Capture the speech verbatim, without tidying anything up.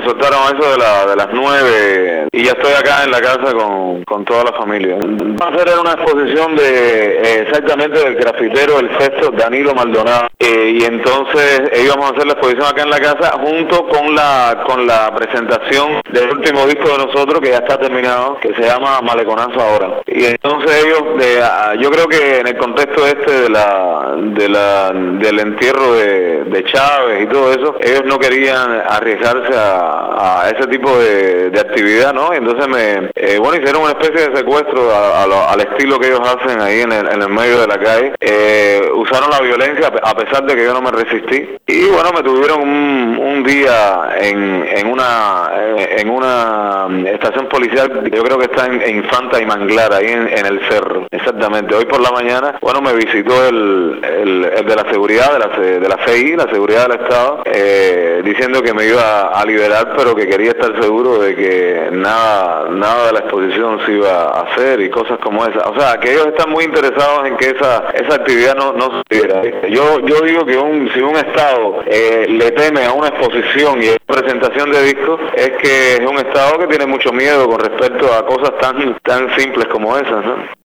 soltaron a eso de, la, de las nueve y ya estoy acá en la casa con, con toda la familia. Va a ser una exposición de eh, exactamente del grafitero del Festo Danilo Maldonado, eh, y entonces íbamos a hacer la exposición acá en la casa junto con la con la presentación del último disco de nosotros que ya está terminado, que se llama Maleconazo Ahora. Y entonces ellos, de, yo creo que en el contexto este de la, de la del entierro de, de Chávez y todo eso, ellos no querían arriesgarse a, a ese tipo de, de actividad, ¿no? Y entonces me, eh, bueno, hicieron una especie de secuestro a, a lo, al estilo que ellos hacen ahí en el, en el medio de la calle. Eh, usaron la violencia a pesar de que yo no me resistí. Y bueno, me tuvieron un, un día en, en una en una estación policial, yo creo que está en, en Infanta y Manglar, ahí en, en el cerro, exactamente. Hoy por la mañana, bueno, me visitó el, el, el de la seguridad, de la, de la C I, la seguridad del Estado, eh, diciendo que me iba a liberar, pero que quería estar seguro de que nada nada de la exposición se iba a hacer y cosas como esa. O sea, que ellos están muy interesados en que esa esa actividad no, no se diera. Yo yo digo que un, si un Estado eh, le teme a una exposición y a una presentación de discos, es que es un Estado que tiene mucho miedo con respecto a cosas tan tan simples como esas, ¿no?